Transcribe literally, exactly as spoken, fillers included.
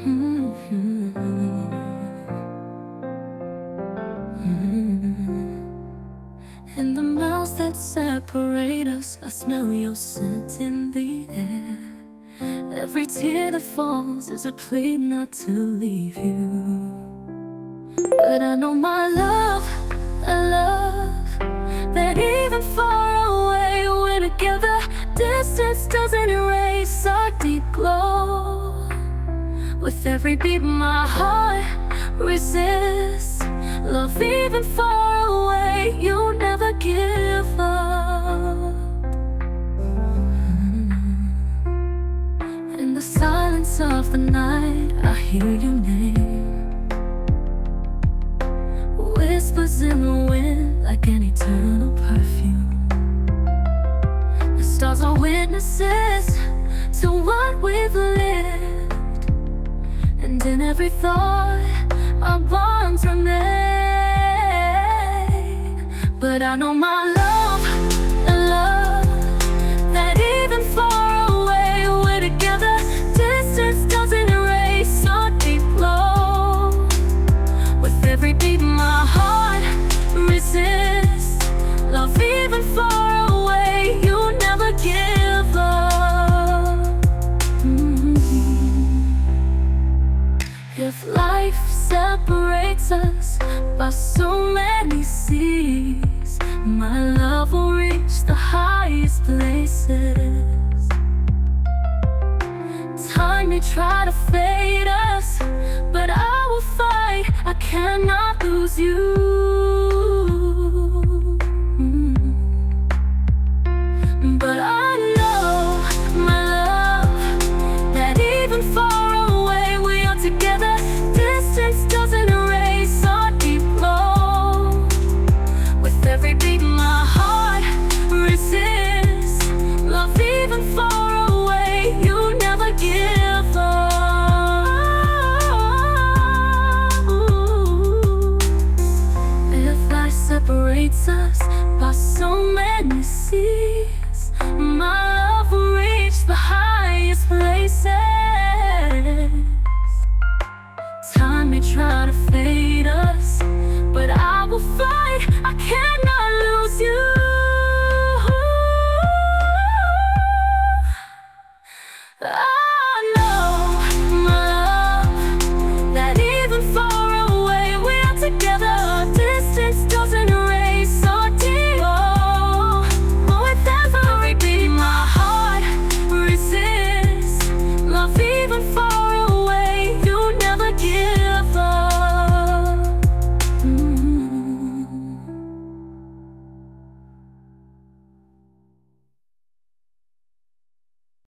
Mhm. Mhm. In the miles that separate us, I smell your scent in the air. Every tear that falls is a plea not to leave you. But I know my love, a love that even far away, we're together. Distance doesn't erase our deep glow. With every beat my heart resists. Love even far away, you never give up. In the silence of the night, I hear your name. Whispers in the wind like an eternal perfume. The stars are witnesses to what we've lived, and in every thought our bonds remain. But I know my love, a love that even far away, we're together. Distance doesn't erase our deep glow. With every beat my heart resists. Love even far away, you never give up. Mm-hmm. If life separates us by so many seas, my love will reach the highest places. Time may try to fade us, but I will fight. I cannot lose you.